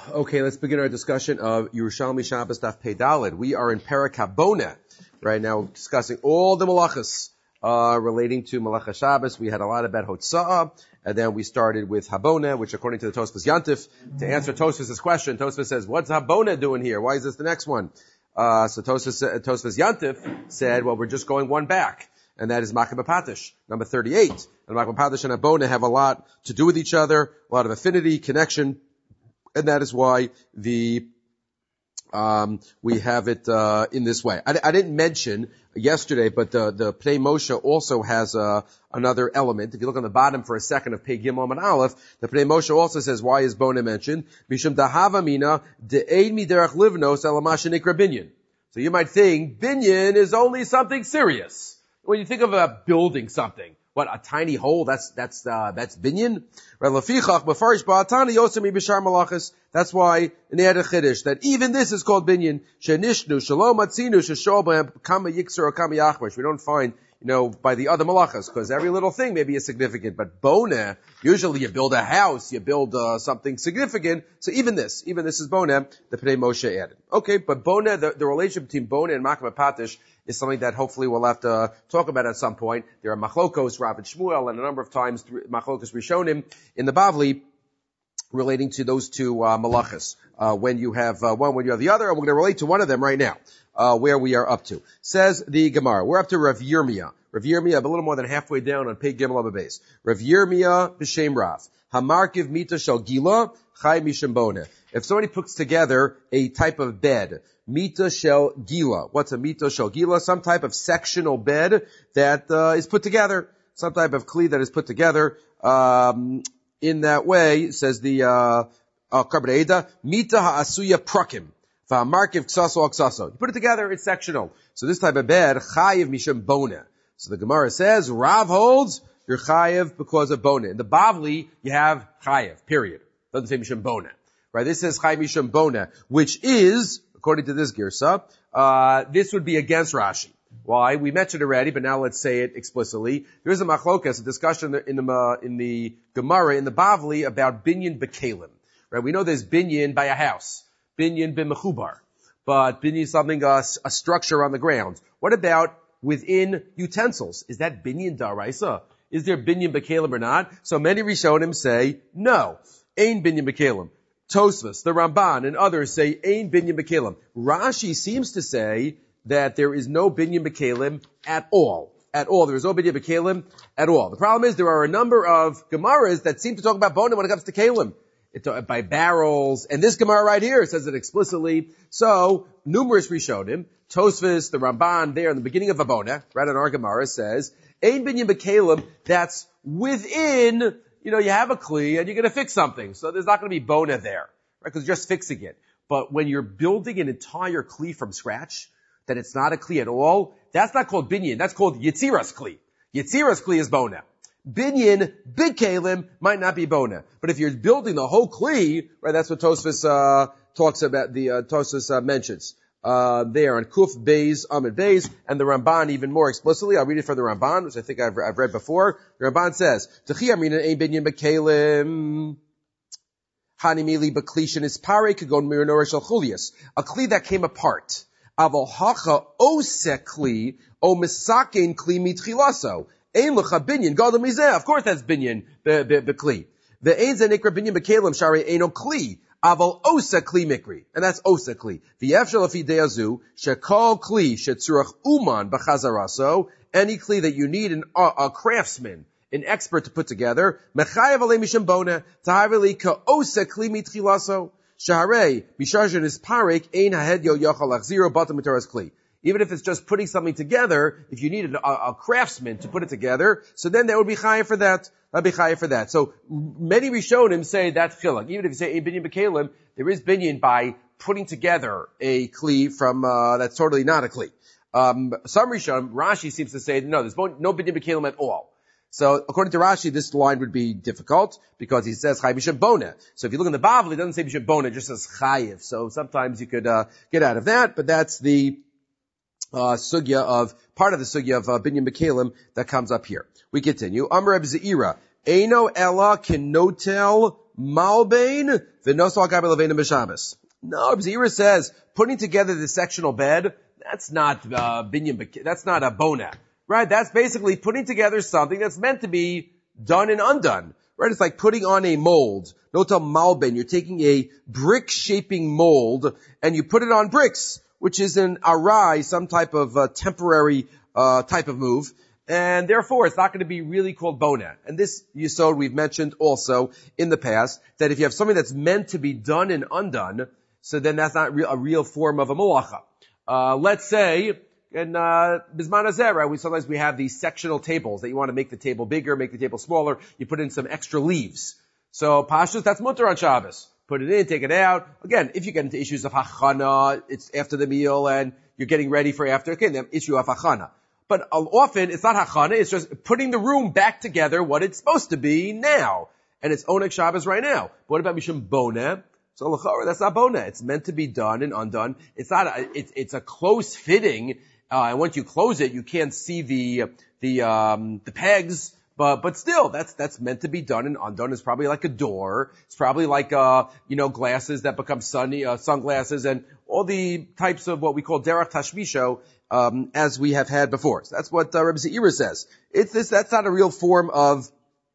Okay, let's begin our discussion of Yerushalmi Shabbos Daf Pei Daled. We are in Perek Haboneh right now, discussing all the malachas relating to Malacha Shabbos. We had a lot about Hotza'ah, and then we started with Haboneh, which according to the Tosfos Yantif, to answer Tosfos' question, Tosfos says, what's Haboneh doing here? Why is this the next one? So Tosfos Yantif said, well, we're just going one back, and that is Makeh B'Patish, number 38. And Makeh B'Patish and Haboneh have a lot to do with each other, a lot of affinity, connection, and that is why we have it in this way. I didn't mention yesterday, but the Pnei Moshe also has another element. If you look on the bottom for a second of Pei Gimel and Aleph, the Pnei Moshe also says, why is Boneh mentioned? Mishum dahava mina de'ein miderach livnos elamasha nikra binyan. So you might think binyan is only something serious. When you think of building something, what, a tiny hole? That's binyan? That's why in the Chiddush that even this is called binyan. We don't find, by the other malachas, because every little thing maybe is significant. But boneh, usually you build a house, you build something significant. So even this is boneh, the Pnei Moshe added. Okay, but boneh, the relationship between boneh and Makeh B'Patish is something that hopefully we'll have to talk about at some point. There are machlokos, Rav and Shmuel, and a number of times machlokos Rishonim in the Bavli relating to those two malachas. When you have one, when you have the other, and we're going to relate to one of them right now, where we are up to. Says the Gemara, we're up to Rav Yirmiyah. Rav Yirmiyah, a little more than halfway down on Pei Gimel Abba Beis. Rav Yirmiyah b'Shem Rav. Hamarkiv mita shel gila, chai mishum boneh. If somebody puts together a type of bed, mita shel gila. What's a mita shel gila? Some type of sectional bed that is put together. Some type of kli that is put together. In that way, says the Karbon Eda, mita ha'asuya prakim. V'hamarkiv ksaso aksaso. You put it together, it's sectional. So this type of bed, chayiv mishum boneh. So the Gemara says, Rav holds, you're chayiv because of boneh. In the Bavli, you have chayiv, period. Doesn't say mishum boneh. Right? This says chayiv mishum boneh, which is, according to this girsa, this would be against Rashi. Why? We mentioned already, but now let's say it explicitly. There is a machlokas, a discussion in the Gemara, in the Bavli, about binyan b'kelim. Right? We know there's binyan by a house. Binyan b'mechubar. But binyan is something, a structure on the ground. What about within utensils? Is that binyan daraisa? Is there binyan b'kelim or not? So many Rishonim say, no. Ein binyan b'kelim. Tosfos, the Ramban, and others say, ein binyan b'kelim. Rashi seems to say that there is no binyan b'kelim at all. At all. There is no binyan b'kelim at all. The problem is there are a number of Gemaras that seem to talk about boneh when it comes to kelim. By barrels, and this Gemara right here says it explicitly. So, numerous Rishonim, Tosfos, the Ramban, there in the beginning of Haboneh, right on our Gemara, says, Ein binyan b'kelim, that's within, you have a kli, and you're gonna fix something. So there's not gonna be boneh there, right? Because you're just fixing it. But when you're building an entire kli from scratch, that it's not a kli at all, that's not called binyan, that's called Yitziras kli. Yitziras kli is boneh. Binyan, big kalim, might not be boneh. But if you're building the whole kli, right, that's what Tosfos talks about, Tosfos mentions. There on Kuf Beis, Amid Beis, and the Ramban even more explicitly. I'll read it from the Ramban, which I think I've read before. The Ramban says, T'chi amina ein binyan b'kelim, hanimili b'klishin is pare kagon miranor shel chulias. A kli that came apart. Aval hacha ose kli, o misakein kli mitchilaso. Ein lecha binyan gadol mizeh. Of course that's binyan b'kli. The ein ze nikra binyan b'kelim shari eino kli. Aval osa kli mikri. And that's osa kli. V'yefshel afi de'azu shekol kli shetzurach uman b'chazaraso. Any kli that you need a craftsman, an expert to put together. Mechayev alei mishum boneh. Tahaveli ka osa kli mitchilaso. Shaharei misharjen is parek ein hahedyo yochal achziro batam mitaras kli. Even if it's just putting something together, if you needed a craftsman to put it together, so then that would be chayav for that. That'd be chayav for that. So many Rishonim say that's chiluk. Even if you say binyan b'kelim, there is binyan by putting together a kli from that's totally not a kli. Some Rishonim, Rashi seems to say no, there's no binyan b'kelim at all. So according to Rashi, this line would be difficult because he says chayiv b'shem boneh. So if you look in the Bavli, it doesn't say b'shem boneh, it just says chayiv. So sometimes you could get out of that, but that's the sugya of, part of the sugya of binyan b'kelim that comes up here. We continue. Amar Reb Zeira, Eino ela kenotel malbein v'noso al gabe leveinu b'Shabbos. No, Rabbi Zira says putting together the sectional bed, that's not binyan, that's not a bona, right? That's basically putting together something that's meant to be done and undone, right? It's like putting on a mold. Notal malben, you're taking a brick shaping mold and you put it on bricks, which is an arai, some type of temporary type of move. And therefore, it's not going to be really called bona. And this yesod we've mentioned also in the past, that if you have something that's meant to be done and undone, so then that's not a real form of a malacha. Let's say, in Bisman Hazeh, right, sometimes we have these sectional tables that you want to make the table bigger, make the table smaller, you put in some extra leaves. So, pashtus, that's mutter on Shabbos. Put it in, take it out. Again, if you get into issues of hachana, it's after the meal and you're getting ready for after, okay, then issue of hachana. But often, it's not hachana, it's just putting the room back together what it's supposed to be now. And it's Oneg Shabbos right now. But what about Mishum Boneh? So that's not boneh. It's meant to be done and undone. It's not. It's a close fitting. And once you close it, you can't see the pegs. But still, that's meant to be done and undone. It's probably like a door. It's probably like glasses that become sunglasses, and all the types of what we call derech tashmisho, as we have had before. So that's what Rabbi Zeira says. That's not a real form of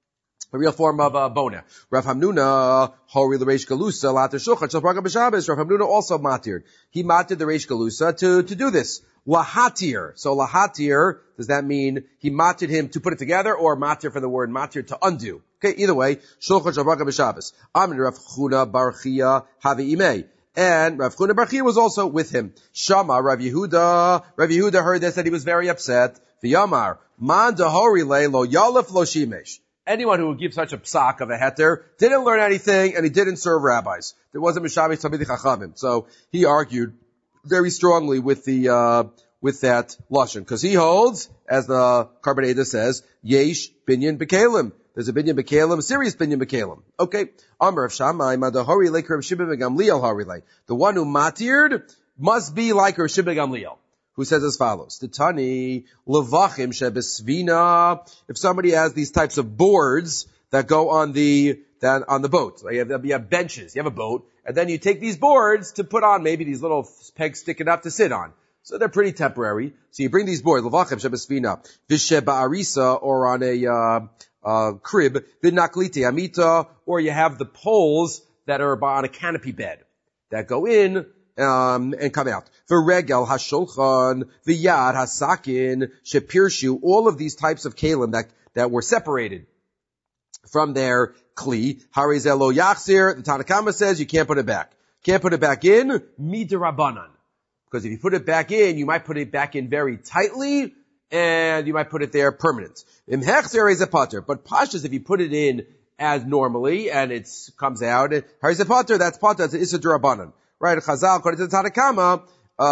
bona. Rav Hamnuna, hori l'reish galusa, later shulchan, shel braga b'Shabbos. Rav Hamnuna also matir. He matir the reish galusa to do this. Lahatir. So lahatir, does that mean he matir him to put it together, or matir for the word matir to undo? Okay, either way, shulchan shel braga b'Shabbos. Amin Rav Chuna bar Chia havi imei. And Rav Chuna bar Chia was also with him. Shama Rav Yehuda heard this and he was very upset. V'yamar, man dehori le lo yalef lo shimesh. Anyone who would give such a psak of a heter didn't learn anything, and he didn't serve rabbis. There wasn't mishabesh tamid chachamim. So he argued very strongly with that lashon, because he holds, as the Carbonata says, yesh binyan bekalim. There's a binyan bekalim, a serious binyan bekalim. Okay. Amar of Shammai madahori like Rav Shimon ben Gamliel harilei. The one who matired must be like Rav Shimon ben Gamliel, who says as follows: the Tani levachim shebesvina. If somebody has these types of boards that go on the boat, so you have benches, you have a boat, and then you take these boards to put on maybe these little pegs sticking up to sit on. So they're pretty temporary. So you bring these boards, levachim shebesvina, v'sheba'arisa, or on a crib, v'naklite amita, or you have the poles that are on a canopy bed that go in and come out. V'regel hashulchan, v'yad hasakin, shepirshu, all of these types of kalim that were separated from their kli. Harizelo yachzir, the Tanna Kama says you can't put it back. Can't put it back in, midirabanan. Because if you put it back in, you might put it back in very tightly, and you might put it there permanent. Imhechzer is a potter. But pashas, if you put it in as normally, and it comes out, harizeh potter, that's potter, that's an issa durabanan. Right, Chazal, according to the Tanna Kama,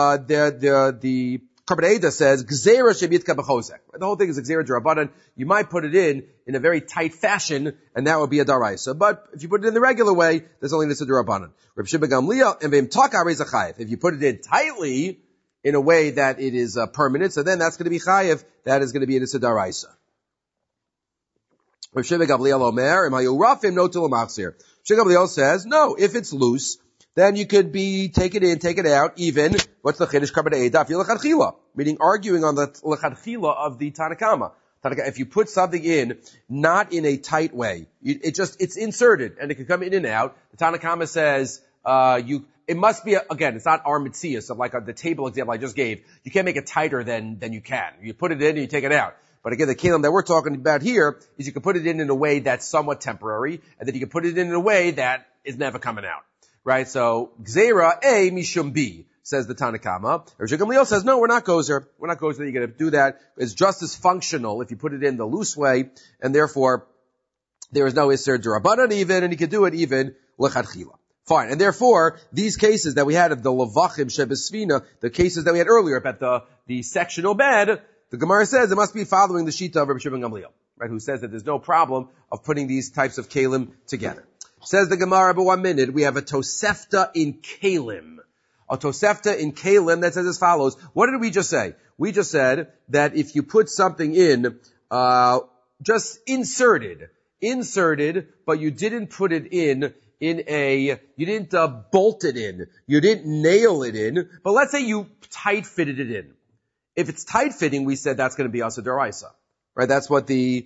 the Carbonata says, Gzeira shebitka b'chosek. The whole thing is Gzeira d'Rabbanan. You might put it in a very tight fashion, and that would be a daraisa. But if you put it in the regular way, there's only this d'Rabbanan. Reb Shimon ben Gamliel, and v'im taka reiz chayev. If you put it in tightly, in a way that it is permanent, so then that's going to be chayev, that is going to be an issa daraisa. Reb Shimon ben Gamliel omer, im hayu rafim notul machzir. Reb Shimon ben Gamliel says, no, if it's loose, then you could take it in, take it out, even, what's the chiddush Carbonata Eida, lechatchila, meaning arguing on the lechatchila of the Tanna Kama. If you put something in, not in a tight way, it's inserted, and it can come in and out. The Tanna Kama says, it must be, again, it's not our mitzias of like the table example I just gave. You can't make it tighter than you can. You put it in and you take it out. But again, the kalim that we're talking about here is you can put it in a way that's somewhat temporary, and then you can put it in a way that is never coming out. Right, so Gzeira A Mishum B, says the Tanna Kama. Rav Gamliel says, no, we're not gozer. We're not gozer. You're going to do that. It's just as functional if you put it in the loose way, and therefore there is no Isser D'Rabbanan even, and you can do it even L'chadchila. Fine. And therefore, these cases that we had of the Levachim Shebesvina, the cases that we had earlier about the sectional bed, the Gemara says it must be following the Shita of Rav Shimon Gamliel, right, who says that there's no problem of putting these types of kalim together. Says the Gemara, but 1 minute, we have a Tosefta in Kalim. A Tosefta in Kalim that says as follows. What did we just say? We just said that if you put something in, just inserted, inserted, but you didn't put it you didn't bolt it in, you didn't nail it in, but let's say you tight fitted it in. If it's tight fitting, we said that's going to be asa d'oraisa, right? That's what the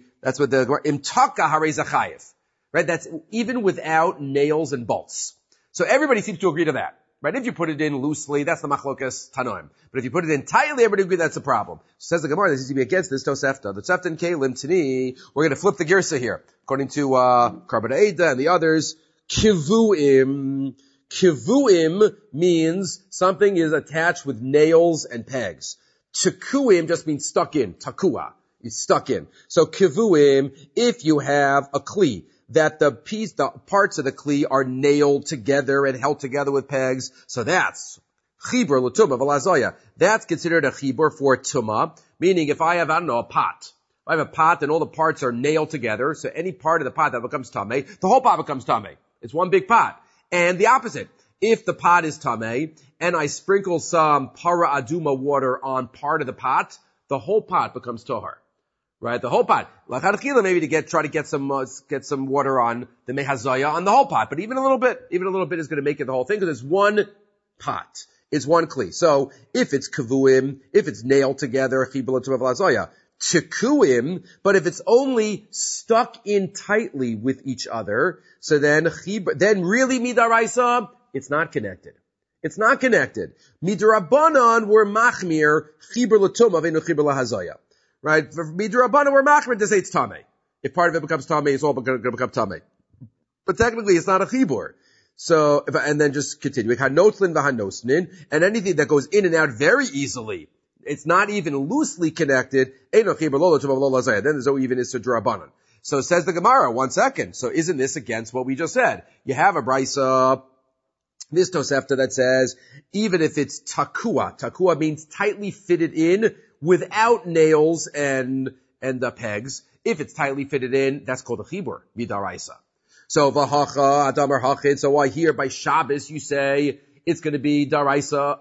imtaka harei zachayev, right? That's even without nails and bolts. So everybody seems to agree to that, right? If you put it in loosely, that's the machlokas tanoim. But if you put it in tightly, everybody agrees that's a problem. So says the Gemara, this is to be against this Tosefta. The Tosefta and Kalim Tani, we're going to flip the girsa here. According to Karbon Eida and the others, kivuim. Kivuim means something is attached with nails and pegs. Tekuim just means stuck in. Takua. It's stuck in. So kivuim, if you have a kli, that the parts of the kli are nailed together and held together with pegs, so that's chibur l'tumah v'lazoya. That's considered a chibur for tumah, meaning if I have, a pot. If I have a pot and all the parts are nailed together, so any part of the pot that becomes tameh, the whole pot becomes tameh. It's one big pot. And the opposite. If the pot is tameh, and I sprinkle some para aduma water on part of the pot, the whole pot becomes tohar. Right? The whole pot. L'chadchila maybe try to get some water on the mehazaya on the whole pot. But even a little bit is going to make it the whole thing because it's one pot. It's one kli. So if it's kavuim, if it's nailed together, chibur l'tumah v'lazoya, tekuim, but if it's only stuck in tightly with each other, so then really midaraisa, it's not connected. It's not connected. Midrabanan were machmir, chibur l'tumah v'enu chibur l'hazoya. Right? For midrabanan we're machmir to say it's tameh. If part of it becomes tameh, it's all going to become tameh. But technically, it's not a chibur. So, and then just continue. Hanotlin v'hanosnin, and anything that goes in and out very easily, it's not even loosely connected. Then there's no even issa drabanan. So says the Gemara, 1 second. So isn't this against what we just said? You have a brisa, this Tosefta that says, even if it's takua means tightly fitted in without nails and the pegs. If it's tightly fitted in, that's called a chibur, midaraisa. So v'hacha, adamar hachid, so why here by Shabbos you say it's going to be daraisa,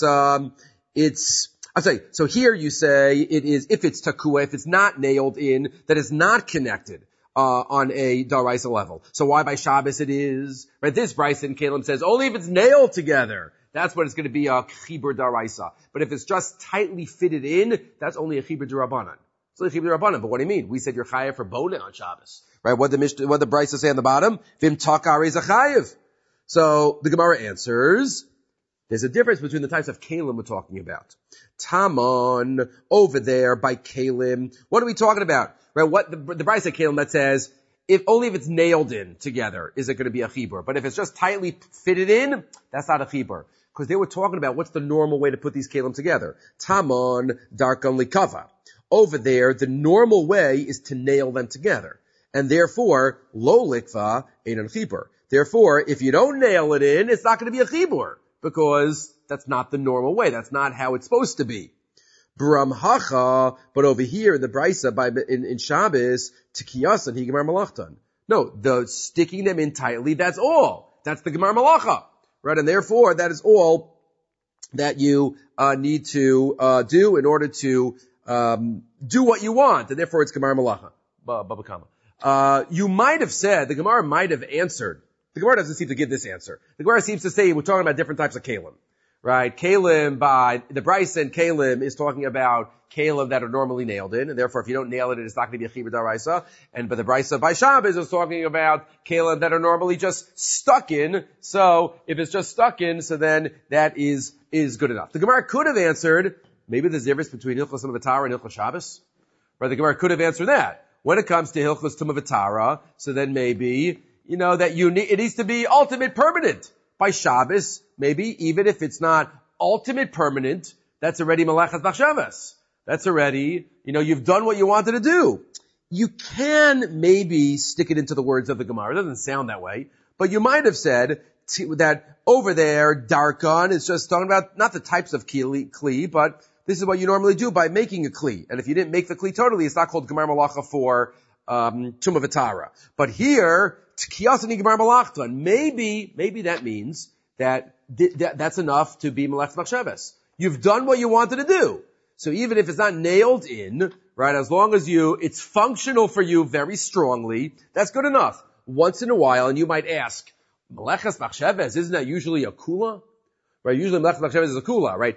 so here you say it is, if it's takua, if it's not nailed in, that is not connected, on a daraisa level. So why by Shabbos it is? Right, this Bryce in Kalim says only if it's nailed together. That's what it's going to be a chibur daraisa. But if it's just tightly fitted in, that's only a chibur derabanan. It's only a chibur derabanan. But what do you mean? We said you're chayev for boneh on Shabbos. Right? What the Bryce say on the bottom? Vim taka reza chayev. So the Gemara answers, there's a difference between the types of kalim we're talking about. Tamon, over there by kalim. What are we talking about? Right? What the Bryce kalim that says, if it's nailed in together, is it going to be a chibur? But if it's just tightly fitted in, that's not a chibur. Because they were talking about what's the normal way to put these kalim together. Tamon, darkan likava. Over there, the normal way is to nail them together. And therefore, lo likva ain't a chibur. Therefore, if you don't nail it in, it's not going to be a chibur. Because that's not the normal way. That's not how it's supposed to be. Bramhacha, but over here in the Brisa, in Shabbos, Tikiyasan, he Gemar Malachtan. No, the sticking them in tightly, that's all. That's the Gemar Malacha. Right? And therefore, that is all that you need to do in order to do what you want. And therefore, it's Gemar Malacha. Baba Kama. You might have said, the Gemara might have answered. The Gemara doesn't seem to give this answer. The Gemara seems to say we're talking about different types of kalim. Right? Kalim by, the Bryce and kalim is talking about kalim that are normally nailed in, and therefore if you don't nail it, it's not going to be a chibur daraisa. But the Bryce by Shabbos is talking about kalim that are normally just stuck in. So if it's just stuck in, so then that is good enough. The Gemara could have answered, maybe there's a difference between Hilchos Tumah V'Tara and Hilchos Shabbos. Right? The Gemara could have answered that. When it comes to Hilchos Tumah V'Tara, so then maybe, that it needs to be ultimate permanent. By Shabbos, maybe even if it's not ultimate permanent, that's already Malachas Machshavas. That's already, you've done what you wanted to do. You can maybe stick it into the words of the Gemara. It doesn't sound that way. But you might have said that over there, Darkon is just talking about not the types of kli, but this is what you normally do by making a kli. And if you didn't make the kli totally, it's not called Gemar Malacha for Tumah V'Tara. But here, Tkiyasani Gemar Malachtan, maybe that means that that's enough to be Malach Machshavas. You've done what you wanted to do. So even if it's not nailed in, right, as long as it's functional for you very strongly, that's good enough. Once in a while, and you might ask, Meleches Machshavas, isn't that usually a kula? Right, usually Meleches Machshavas is a kula, right?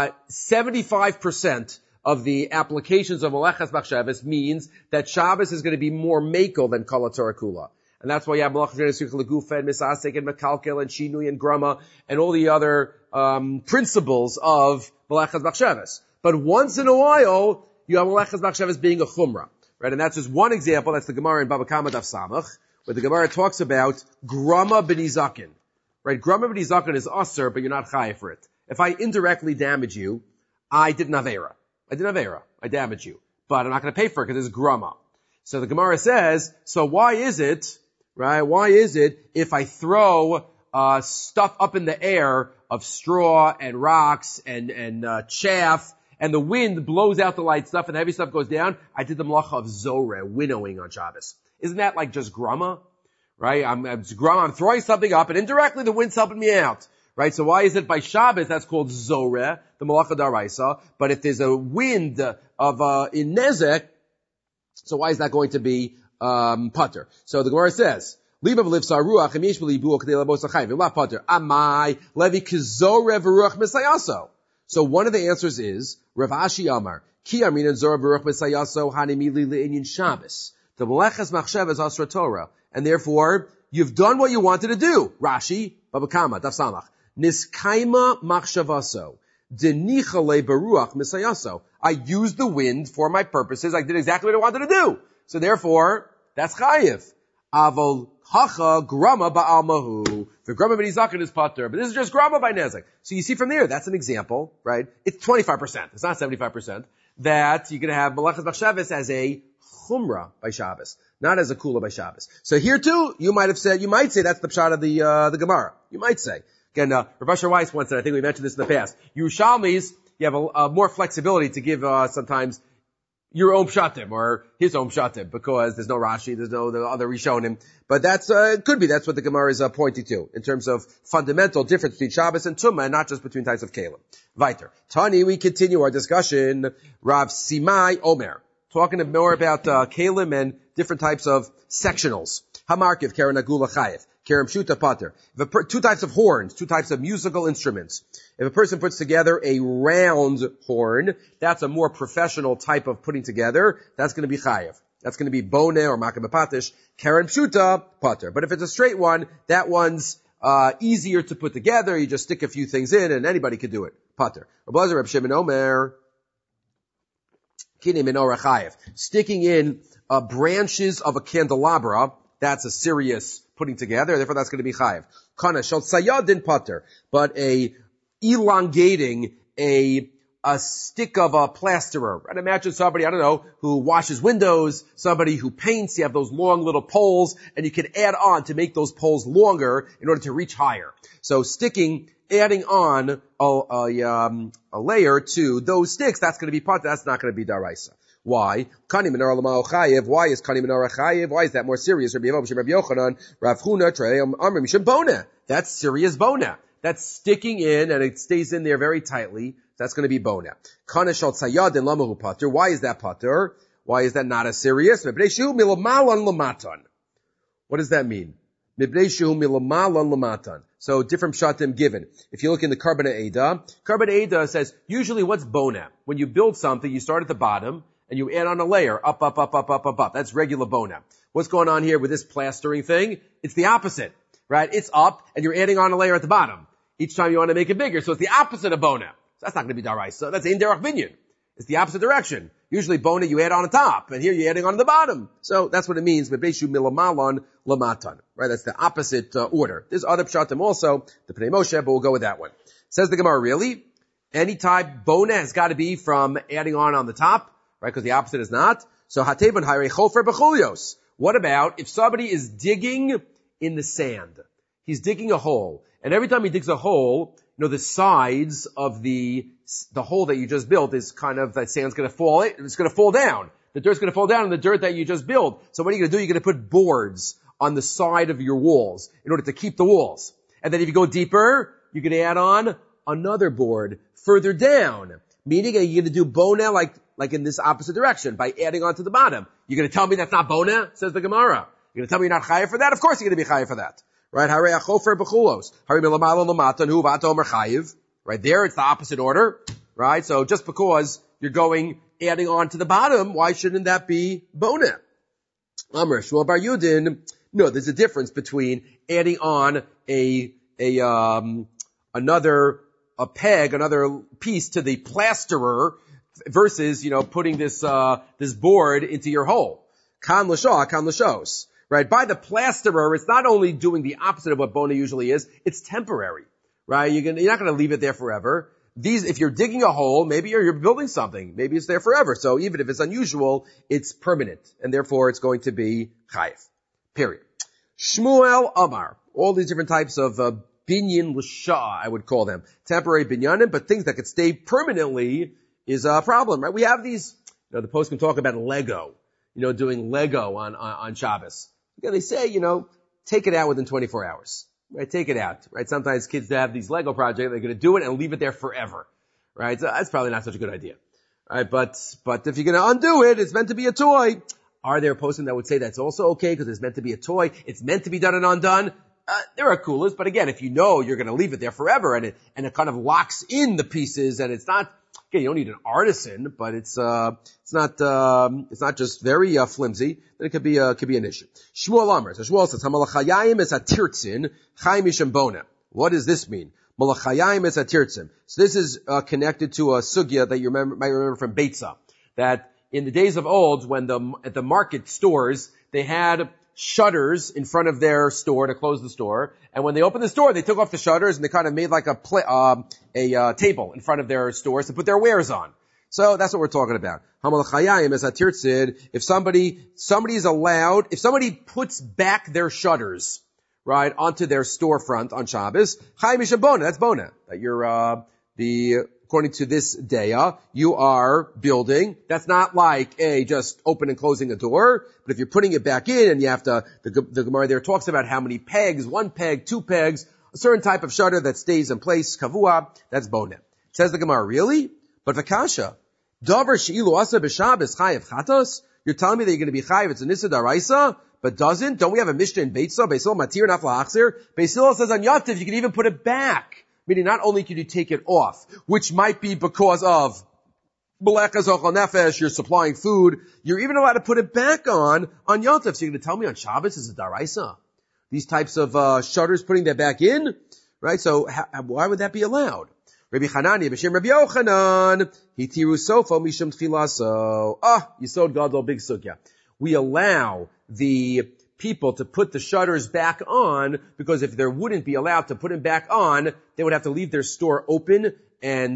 75% of the applications of Meleches Machshavas means that Shabbos is going to be more makel than Kol HaTorah kula. And that's why you have Meleches Legufa and Misasek and Mekalkel and Shinui and Grama and all the other principles of Meleches Machshavas. But once in a while, you have Meleches Machshavas being a chumrah, right? And that's just one example. That's the Gemara in Baba Kama Daf Samach, where the Gemara talks about Grama b'nizakin. Right? Grama b'nizakin is usher, but you're not chayav for it. If I indirectly damage you, I did an avera. I damage you. But I'm not going to pay for it because it's grama. So the Gemara says, so why is it, right? Why is it if I throw stuff up in the air of straw and rocks and chaff, and the wind blows out the light stuff and the heavy stuff goes down, I did the malacha of zoreh, winnowing on Shabbos. Isn't that like just grama? Right? I'm throwing something up and indirectly the wind's helping me out. Right? So why is it by Shabbos that's called zoreh, the malacha daraisa? But if there's a wind of in nezek, so why is that going to be pater? So the Gemara says, Libav livsar ruach emish b'libu k'dei labos achayim v'lav pater amai levi k'zoreh v'ruach misayaso. So one of the answers is Rav Ashi Amar Ki Amrin Zorah v'ruach misayaso hanimili le'inyan Shabbos. The Meleches Machshavas Asra Torah, and therefore you've done what you wanted to do. Rashi Baba Kama Daf Samach Niskaima Machshavaso Denichale Baruach Misayaso. I used the wind for my purposes. I did exactly what I wanted to do. So therefore, that's chayiv. Avol hacha grama ba'almahu. The grama b'nizakin is pater, but this is just grama by nezek. So you see from there, that's an example, right? It's 25%. It's not 75%. That you're going to have Meleches Machshavas as a chumrah by Shabbos, not as a kula by Shabbos. So here too, you might say that's the pshat of the Gemara. You might say. Again, Rav Asher Weiss once said, I think we mentioned this in the past, Yerushalmis, you have a more flexibility to give, sometimes your own pshatim or his own pshatim because there's no Rashi, there's no the other Rishonim. But that's, could be, that's what the Gemara is pointing to in terms of fundamental difference between Shabbos and Tumah and not just between types of Kalim. Weiter. Tani, we continue our discussion. Rav Simai Omer. Talking more about kalim and different types of sectionals. Hamarkiv, Karen Agula Chayev, Karen Pshuta Pater. Two types of horns, two types of musical instruments. If a person puts together a round horn, that's a more professional type of putting together. That's going to be Chayev. That's going to be Bone or Makam Patish, Karen Pshuta Pater. But if it's a straight one, that one's easier to put together. You just stick a few things in and anybody could do it. Pater. Reb Shimon Omer. Sticking in branches of a candelabra, that's a serious putting together, therefore that's going to be chayiv. Kana shel sayadin pater, but elongating a stick of a plasterer. And imagine somebody, I don't know, who washes windows, somebody who paints, you have those long little poles, and you can add on to make those poles longer in order to reach higher. So adding on a layer to those sticks, that's going to be part, that's not going to be daraisa. Why? Why is Kani Menara Chayev? Why is that more serious? Rabbi Yochanan, Rav Huna, Treyam, Amrim, Mishim Bona. That's serious bona. That's sticking in and it stays in there very tightly. That's going to be bona. Kana Shal Tzayad and Lamahu Pater. Why is that pater? Why is that not as serious? What does that mean? So different pshatim given. If you look in the Karban Eda says, usually what's bona? When you build something, you start at the bottom, and you add on a layer, up. That's regular bona. What's going on here with this plastering thing? It's the opposite, right? It's up, and you're adding on a layer at the bottom. Each time you want to make it bigger, so it's the opposite of bona. So that's not going to be daraisa. That's inderech binyan. It's the opposite direction. Usually bona you add on the top, and here you're adding on the bottom. So that's what it means, mebeshu milamalon lamatan. Right? That's the opposite order. There's other pshatim also, the Pnei Moshe, but we'll go with that one. Says the Gemara, really? Any type bona has got to be from adding on the top? Right, because the opposite is not. So hateban hayre chofer bechulios. What about if somebody is digging in the sand? He's digging a hole, and every time he digs a hole, the sides of the hole that you just built is kind of that sand's going to fall. It's going to fall down. The dirt's going to fall down in the dirt that you just built. So what are you going to do? You're going to put boards on the side of your walls in order to keep the walls. And then if you go deeper, you can add on another board further down. Meaning, are you going to do bona like in this opposite direction by adding on to the bottom? You're going to tell me that's not bona? Says the Gemara. You're going to tell me you're not chayav for that? Of course you're going to be chayav for that. Right? Harei achofer b'chulos. Harei milamalo lamatan hu v'ata omer chayiv. Right there, it's the opposite order. Right? So just because you're adding on to the bottom, why shouldn't that be bona? Amr Shmuel bar Yudin. No, there's a difference between adding on another peg, another piece to the plasterer versus, putting this board into your hole. Kan l'shos. Right? By the plasterer, it's not only doing the opposite of what bona usually is, it's temporary. Right? You're not going to leave it there forever. If you're digging a hole, maybe you're building something. Maybe it's there forever. So even if it's unusual, it's permanent. And therefore it's going to be chayiv. Period. Shmuel Amar. All these different types of, binyan l'shah, I would call them. Temporary binyanim, but things that could stay permanently is a problem, right? We have these, the post can talk about Lego, doing Lego on Shabbos. They say, take it out within 24 hours. Right, take it out. Right, sometimes kids have these Lego projects, they're going to do it and leave it there forever. Right, so that's probably not such a good idea. Right, but if you're going to undo it, it's meant to be a toy. Are there posts that would say that's also okay because it's meant to be a toy? It's meant to be done and undone. There are coolers, but again, if you know you're going to leave it there forever and it kind of locks in the pieces and it's not. Okay, you don't need an artisan, but it's not just very flimsy. Then it could be an issue. Shmuel Amar. So Shmuel says, "Hamalachayim es atirtzin chai misham bona." What does this mean? Malachayim es atirtzin. So this is connected to a sugya that you might remember from Beitza. That in the days of old, when at the market stores they had shutters in front of their store to close the store, and when they opened the store, they took off the shutters and they kind of made like a table in front of their stores to put their wares on. So that's what we're talking about. If if somebody puts back their shutters, right, onto their storefront on Shabbos, that's bona. That according to this daya, you are building. That's not like just open and closing a door. But if you're putting it back in and you have to, the Gemara there talks about how many pegs, 1 peg, 2 pegs, a certain type of shutter that stays in place, kavua, that's bona. Says the Gemara, really? But vakasha, davar she'ilu asa b'Shabbos chayev chatos? You're telling me that you're going to be chayev, it's a nisa daraisa, but doesn't? Don't we have a mishnah in Beitza, Beisil matir nafla achzir? Beisil says on Yativ, you can even put it back. Meaning not only can you take it off, which might be because of b'lecha zochal nefesh, you're supplying food, you're even allowed to put it back on Yom Tov. So you're going to tell me on Shabbos is a daraisa? These types of shutters putting that back in? Right? So why would that be allowed? Rabbi Chanani, b'shem Rabbi Yochanan, hitiru sofa mishum tchilaso. Yisod gadol big sugya. We allow the people to put the shutters back on because if there wouldn't be allowed to put them back on, they would have to leave their store open and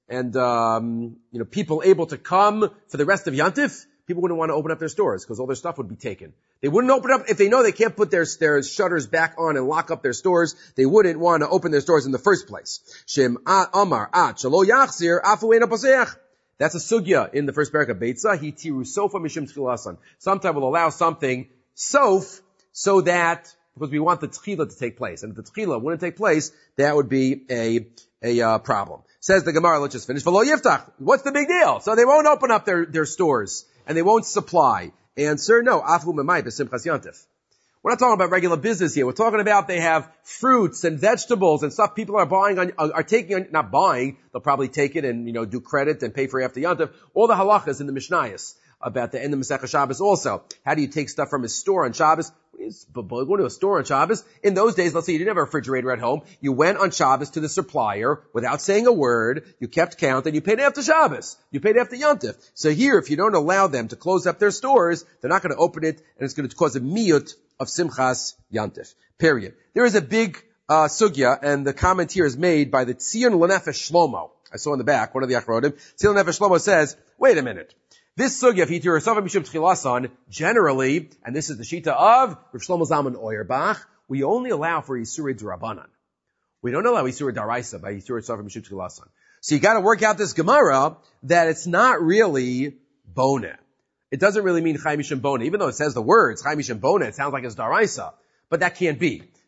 people able to come for the rest of Yantif. People wouldn't want to open up their stores because all their stuff would be taken. They wouldn't open up if they know they can't put their shutters back on and lock up their stores. They wouldn't want to open their stores in the first place. Shem Amar At Shalo Yachzir Afu Eina Poseach. That's a sugya in the first parak of Beitza. Hitiru sofa mishum tchilasan. Sometimes we'll allow something sof so that because we want the tchila to take place, and if the tchila wouldn't take place, that would be a problem. Says the Gemara. Let's just finish. V'lo yiftach. What's the big deal? So they won't open up their stores and they won't supply. Answer: no. Afu memai b'simchas yantif. We're not talking about regular business here. We're talking about they have fruits and vegetables and stuff people are buying not buying. They'll probably take it and do credit and pay for it after yantif. All the halachas in the Mishnayos about the end of Masechah Shabbos also. How do you take stuff from his store on Shabbos? Going to a store on Shabbos. In those days, let's say you didn't have a refrigerator at home. You went on Shabbos to the supplier without saying a word. You kept count and you paid after Shabbos. You paid after Yontif. So here, if you don't allow them to close up their stores, they're not going to open it and it's going to cause a miyut of Simchas Yontif. Period. There is a big sugya, and the comment here is made by the Tzion L'Nefesh Shlomo. I saw in the back, one of the Achronim. Tzion L'Nefesh Shlomo says, wait a minute. This sugya, if Hitir Sofa Mishum Tchilasan, generally, and this is the shita of Rav Shlomo Zalman Auerbach, we only allow for Yisurid D'Rabbanan. We don't allow Yisurid D'Araisa by Hitir Sofa Mishum Tchilasan. So you gotta work out this Gemara that it's not really bona. It doesn't really mean Chai Mishum Bona. Even though it says the words Chai Mishum Bona, it sounds like it's D'Araisa. But that can't be.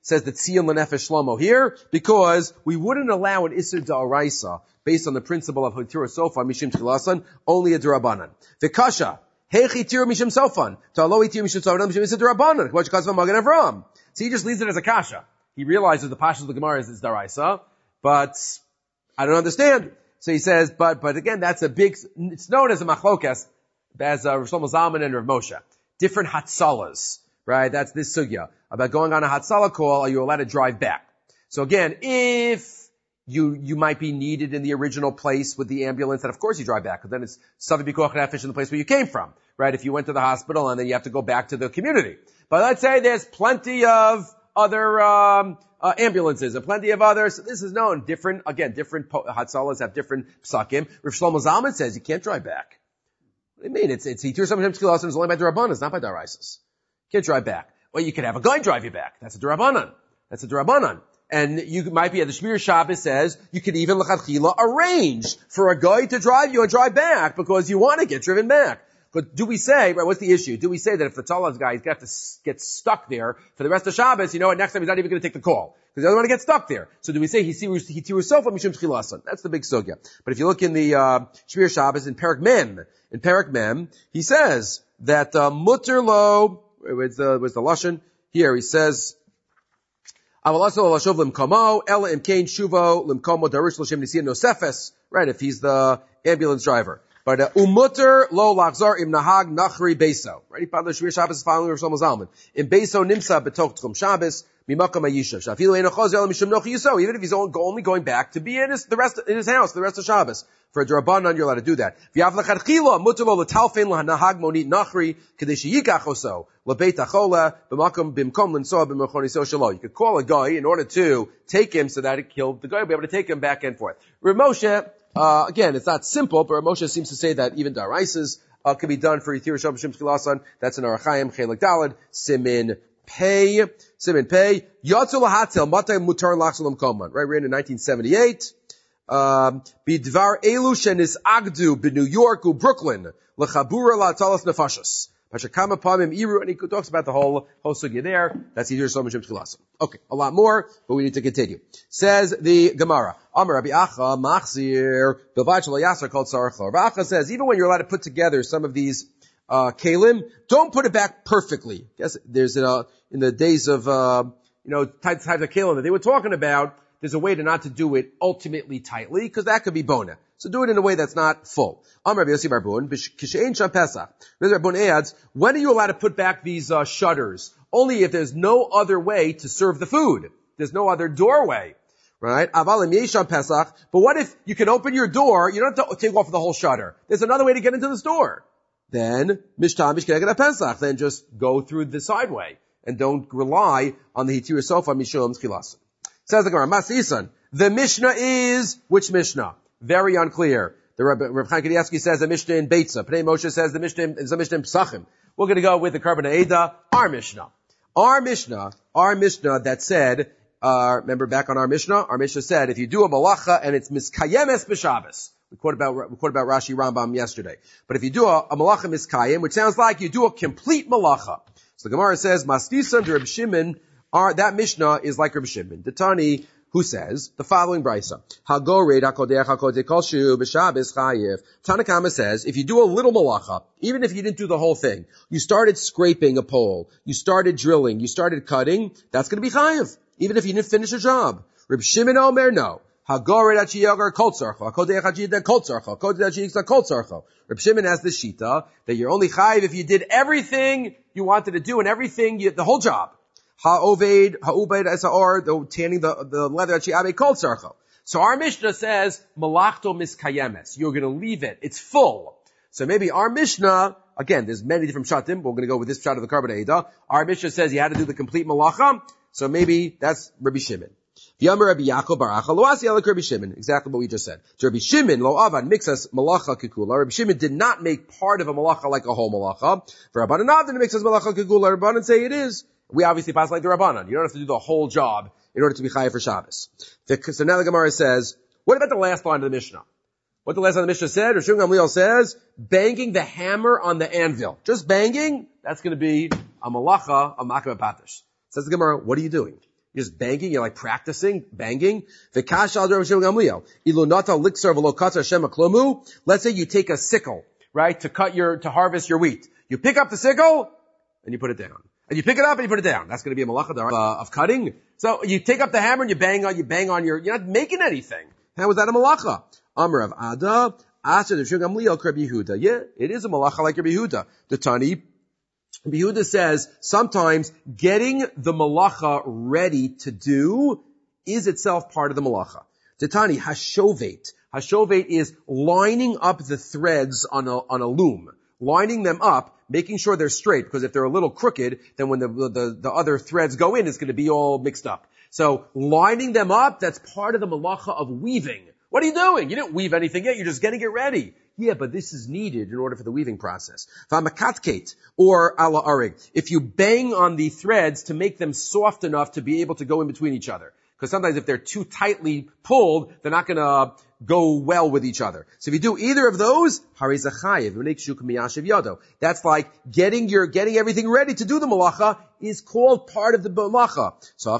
says the Tzion L'Nefesh Shlomo here, because we wouldn't allow an Isser D'Oraisa based on the principle of Hitir Sofa Mishim Tchilasan, only a D'Rabanan. V'kasha, Hechi Tir Mishim Sofan, Ta'alo Hitir Mishim Sofan, Mishim Isser D'Rabanan, K'mach Kazva Magen Avram. So he just leaves it as a kasha. He realizes the Pashas of the Gemara is D'Oraisa, but I don't understand. So he says, but again, that's it's known as a machlokes, as Rav Shlomo Zalman and Rav Moshe. Different hatzalas, right? That's this sugya. About going on a hatzala call, are you allowed to drive back? So again, if you might be needed in the original place with the ambulance, then of course you drive back, because then it's Savi B'Koach Nefesh in the place where you came from, right? If you went to the hospital and then you have to go back to the community. But let's say there's plenty of other ambulances and plenty of others. This is known. Different hatzalas have different psakim. Rav Shlomo Zalman says you can't drive back. What do you mean? It's Hitir Samachim Tchilasan, it's only by D'Rabbanan, it's not by D'Oraisas. You can't drive back. Well, you could have a guy drive you back. That's a D'Rabbanan. And you might be at the Shmir Shabbos says you could even l'chadchila arrange for a guy to drive you and drive back because you want to get driven back. But do we say, right, what's the issue? Do we say that if the Talaz guy is going to have to get stuck there for the rest of Shabbos, you know what, next time he's not even going to take the call, because he doesn't want to get stuck there. So do we say he tiru sofa mishum tchilasan? That's the big sugya. But if you look in the Shmir Shabbos in Perek Mem, he says that mutter lo, where's the lashon? Here he says, right, if he's the ambulance driver. But umuter lo lachzar im nahag nachri beso. Right? He Shmir Shabbos is following Rav Shlomo Zalman. In beso nimsa betoch tchum Shabbos mimakam hayishav. Shafilu ein achaz el mishum nochi yiso. Even if he's only going back to be in his house the rest of Shabbos. For a D'Rabbanan, you're allowed to do that. V'yav lechadchila muter lo letalfein lahanahag monit nachri kadesh yikach oso lebeit achola b'makam bimkom linsoa b'mechoniso shelo. You could call a guy in order to take him so that it killed the guy. Be able to take him back and forth. Rav Moshe. Again, it's not simple, but Moshe seems to say that even D'Oraisas can be done for Yitir Shom Shim Tchilasan. That's in Arachayim Chelik Dalad Simin Pei Yatzu Lahatel Matay Mutar Lachsalam Koman. Right, written in 1978. Bidvar Elu Shenis Agdu B'New York U Brooklyn L'Chabura La'Talas Nefashas. Pashakama Pamim Iru, and he talks about the whole sugya there. That's Yitir Shom Shim Tchilasan. Okay, a lot more, but we need to continue. Says the Gemara. Amar Rabbi Acha Machzir Bilvad Shelo Yasser Kol Tzarcho. Rabbi Acha says even when you're allowed to put together some of these kalim, don't put it back perfectly. Guess there's in the days of types of kalim that they were talking about. There's a way to not to do it ultimately tightly because that could be bona. So do it in a way that's not full. Amar Rabbi Yossi Barbun Kishein Sham Pesach. Rabbi Barbun adds, when are you allowed to put back these shutters? Only if there's no other way to serve the food. There's no other doorway. Right? But what if you can open your door, you don't have to take off the whole shutter. There's another way to get into the store. Then, then just go through the sideway and don't rely on the Hitir Sofa Mishum Tchilasan. Says the Gemara, Masisan, the Mishnah is, which Mishnah? Very unclear. The Reb Chaim Kanievsky says the Mishnah in Beitza. Pnei Moshe says the Mishnah in Psachim. We're going to go with the Karban Eda, our Mishnah. Our Mishnah that said, remember back on our Mishnah said, if you do a malacha and it's miskayemes b'Shabbos, we quote about Rashi Rambam yesterday. But if you do a malacha miskayem, which sounds like you do a complete malacha. So the Gemara says, Masnisan to Reb Shimon, that Mishnah is like Reb Shimon. The Tani, who says the following brisa. Hagored hakodech hakodech kol shu b'Shabbos chayev. Tanakama says, if you do a little malacha, even if you didn't do the whole thing, you started scraping a pole, you started drilling, you started cutting, that's going to be chayev. Even if you didn't finish a job. Reb Shimon Omer, no. Hagored hachiyagar kol tzarcho. Hakodech hachiyideh kol tzarcho. Hakodech hachiyideh kol tzarcho. Reb Shimon has the shita that you're only chayev if you did everything you wanted to do and everything, the whole job. Ha'oved esa'or, the tanning the leather hachiyabe kol tzarcho. So our Mishnah says malachto miskayemes. You're going to leave it. It's full. So maybe our Mishnah, again, there's many different shatim. We're going to go with this shat of the Karban Eda. Our Mishnah says you had to do the complete malacha. So maybe that's Rabbi Shimon. V'yamer Rabbi Yaakov bar Acha lo asi elek Rabbi Shimon. Exactly what we just said. To Rabbi Shimon lo avad mixas malacha kekula. Rabbi Shimon did not make part of a malacha like a whole malacha. For Rabbanan Avdin mixas malacha kekula. Rabbanan say it is. We obviously pass like the Rabbanan. You don't have to do the whole job in order to be chayav for Shabbos. So now the Gemara says, what about the last line of the Mishnah? What the last line of the Mishnah said, Rosh Gamliel says, banging the hammer on the anvil. Just banging, that's going to be a malacha, a makam patish. Says the Gemara, what are you doing? You're just banging, you're like practicing, banging. Let's say you take a sickle, right, to harvest your wheat. You pick up the sickle, and you put it down. And you pick it up and you put it down. That's going to be a malacha of cutting. So you take up the hammer and you bang on you're not making anything. How was that a malacha? Amr of Ada, Asher the Gamliel Rabbi Yehuda. Yeah, it is a malacha like Rabbi Yehuda. The Tani, Rabbi Yehuda says sometimes getting the malacha ready to do is itself part of the malacha. The Tani, Hashovet. Hashovet is lining up the threads on a loom. Lining them up, making sure they're straight, because if they're a little crooked, then when the other threads go in, it's going to be all mixed up. So lining them up, that's part of the malacha of weaving. What are you doing? You didn't weave anything yet, you're just getting it ready. Yeah, but this is needed in order for the weaving process. V'amakatket, or ala arig. If you bang on the threads to make them soft enough to be able to go in between each other. Because sometimes if they're too tightly pulled, they're not going to go well with each other. So if you do either of those, that's like getting everything ready to do the malacha is called part of the malacha.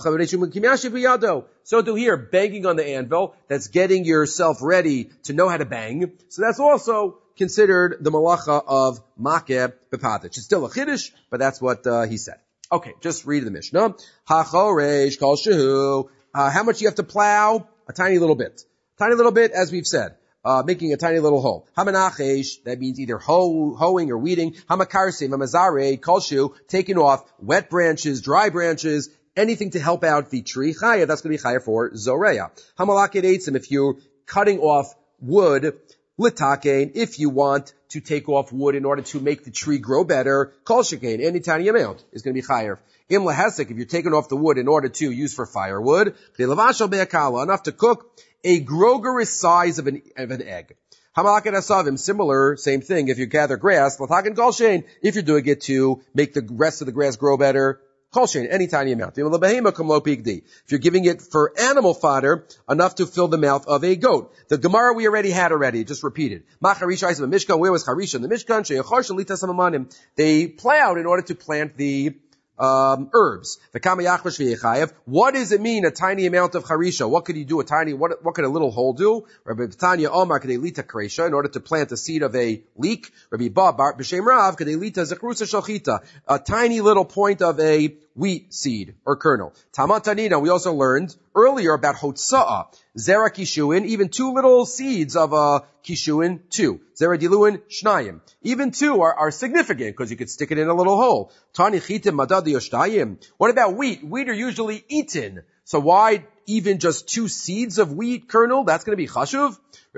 So do here, banging on the anvil, that's getting yourself ready to know how to bang. So that's also considered the malacha of makeh bepatich. It's still a chiddush, but that's what he said. Okay, just read the Mishnah. Hachoresh kol shehu. How much you have to plow? A tiny little bit. Tiny little bit, as we've said, making a tiny little hole. Hamanachesh, that means either hoeing or weeding. Hamakarsim, hamazare, kolshu, taking off wet branches, dry branches, anything to help out the tree. Chaya, that's going to be chaya for zoreya. Hamalaket eitzim, if you're cutting off wood, litakein, if you want to take off wood in order to make the tree grow better, kolshikain, any tiny amount is going to be chayav. Im lahesek, if you're taking off the wood in order to use for firewood, enough to cook a grogerous size of an egg. Hamalaket asavim, similar, same thing. If you gather grass, latakin kolshein, if you're doing it to make the rest of the grass grow better, kolshein, any tiny amount. If you're giving it for animal fodder, enough to fill the mouth of a goat. The Gemara we already had, just repeated. Where was Charisha in the Mishkan? They plowed in order to plant the herbs. What does it mean, a tiny amount of charisha? What could you do? What could a little hole do? Rabbi Tanya Omar kadelita karesha, in order to plant the seed of a leek. Rabbi Babar b'shem Rav kadelita zekrusa shalchita, a tiny little point of a wheat seed or kernel. Tamatanina, we also learned earlier about hotza'a, zera kishuin, even two little seeds of a kishuin, two. Zera diluin, shnayim. Even two are significant because you could stick it in a little hole. Tani chitim madad yoshtayim. What about wheat? Wheat are usually eaten. So why even just two seeds of wheat kernel? That's going to be chashuv.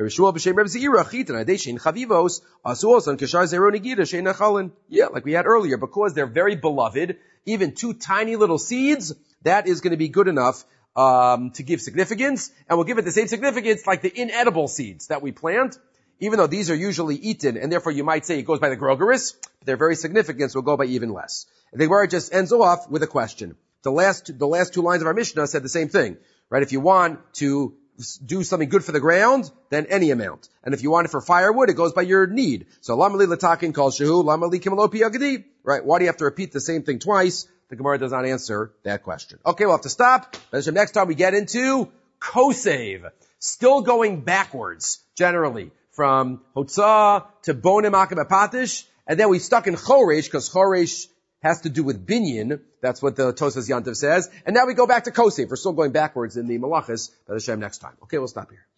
Yeah, like we had earlier, because they're very beloved, even two tiny little seeds, that is going to be good enough to give significance, and we'll give it the same significance like the inedible seeds that we plant, even though these are usually eaten, and therefore you might say it goes by the grogeris, but they're very significant, so we'll go by even less. And the Gemara just ends off with a question. The last two lines of our Mishnah said the same thing, right? If you want to do something good for the ground, then any amount. And if you want it for firewood, it goes by your need. So, lamali latakin kol shehu, lamali kimalopi agadi. Right? Why do you have to repeat the same thing twice? The Gemara does not answer that question. Okay, we'll have to stop. Next time we get into kosev. Still going backwards, generally, from hotzah to bonim makeh bepatish, and then we stuck in choresh, because choresh has to do with binyan. That's what the Tosas Yantiv says. And now we go back to kosev. We're still going backwards in the malachas. Next time. Okay, we'll stop here.